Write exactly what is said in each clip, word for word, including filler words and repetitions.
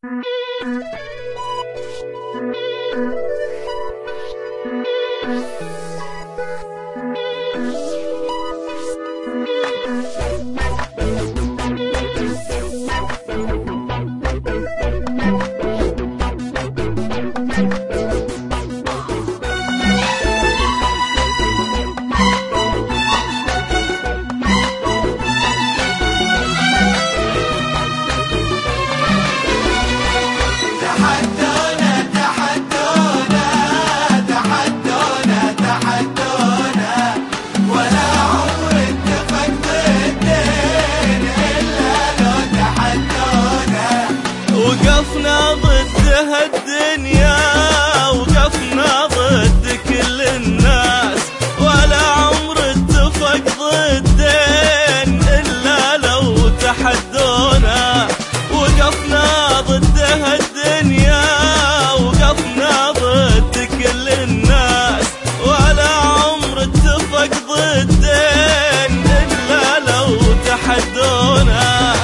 وقفنا ضدها الدنيا، وقفنا ضد كل الناس، ولا عمر اتفق ضدين إلا لو تحدونا. وقفنا ضدها الدنيا، وقفنا ضد كل الناس، ولا عمر اتفق ضدين إلا لو تحدونا.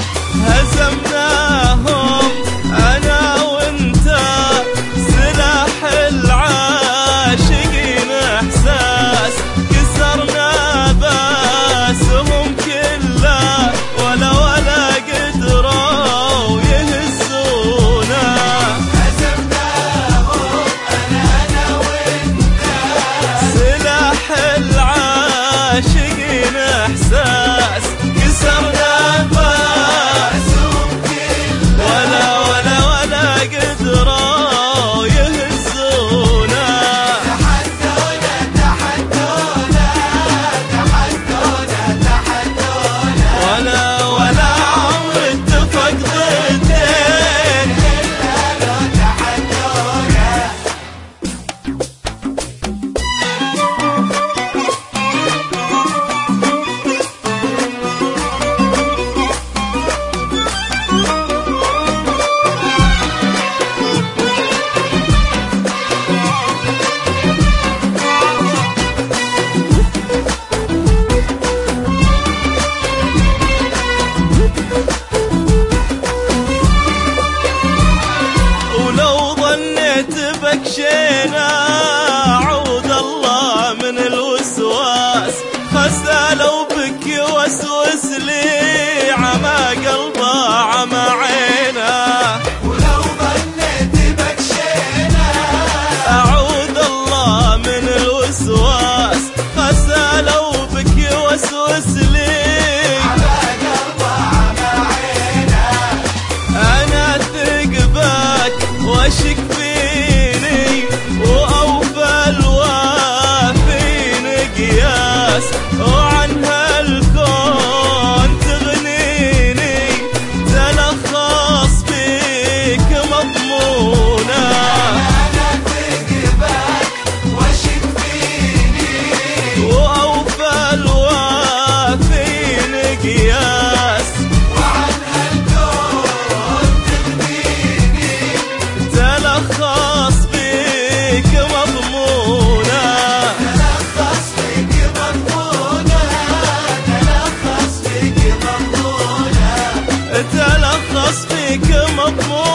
هزمناهم أنا وانت، سلاح العاشقين إحساس، كسرنا باسهم كله، ولا ولا قدروا يهزونا. هزمناهم أنا أنا وانت، سلاح العاشقين إحساس، كسرنا باسهم كله، ولا ولا ولا قدروا يهزونا. تحدونا تحدونا تحدونا تحدونا، ولا ولا عمر اتفق ضدين إلا لو تحدونا. ولو ظنيت بكشينا عود الله من الوسواس، خسى لو بك يوسوس لي عمى قلبه عمى عينه. ولو ظنيت بكشينا أعوذ الله من الوسواس، خسى لو بك يوسوس لي عمى قلبه عمى عينه. أنا أثق بك واشك فيني، وأوفى الوافين قياس، وعن هالكون تغنيني، تلخص فيك مضمونة. أنا أثق بك واشك فيني، وأوفى الوافين قياس، وعن هالكون تغنيني، تلخص فيك مضمونة. تلخص فيك مضمونة، تلخص فيك مضمونة. تلخص فيك مضمونة.